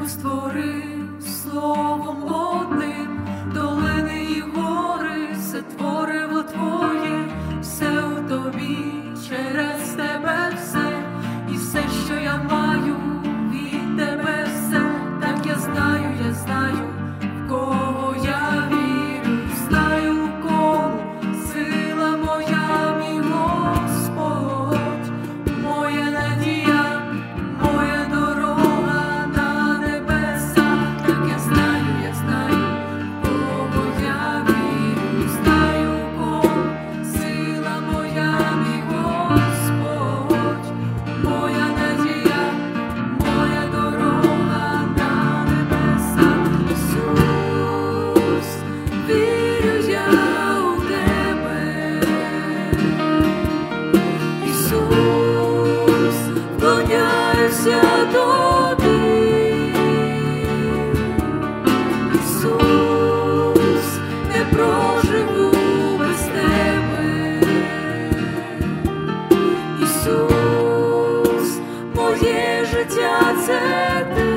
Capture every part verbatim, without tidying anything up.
створив словом одним, долини і гори, все творило твоє, все у тобі, через тебе все, і все, що я маю, від тебе все. Так я знаю, я знаю, в кого я вірю, знаю, в кого сила моя, мій Господь, моя надія, моя дорога на небеса. Так я знаю, я знаю, в кого я вірю, знаю, в кого сила моя, мій Господь, моя надія, моя дорога на небеса. Ісус, вірю я у тебе, Ісус, вклоняюся тобі, Ісус, не проживу без тебе, Ісус, моє життя – це ти.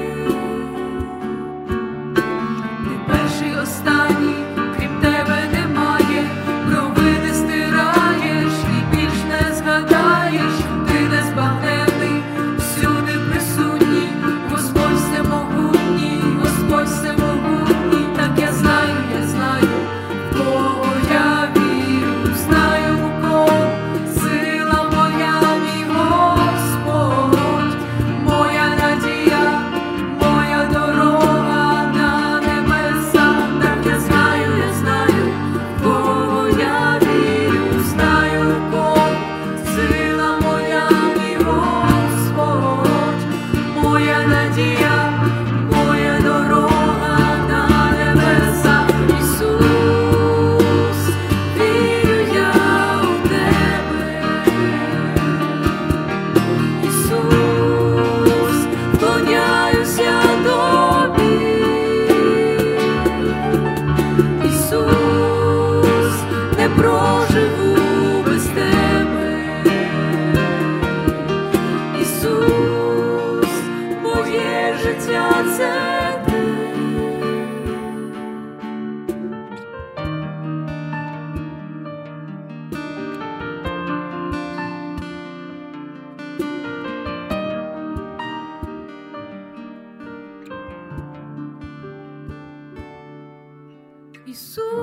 Ти перший, останній, крім тебе немає, провини стираєш і більш не згадаєш. Ти незбагненний, всюди присутній, Господь всемогутній, Господь всемогутній. Так я знаю, я знаю, в кого я вірю, знаю, в кого сила моя, мій Господь, моя надія, моя дорога на небеса. Так я знаю, я знаю, в кого я вірю, знаю, в кого сила моя, мій Господь, моя надія, моя дорога на небеса. Ісус, вірю я у тебе, Ісус, вклоняюся тобі, Ісус, не проживу без тебе, Ісус, моє життя – це ти. Ісус.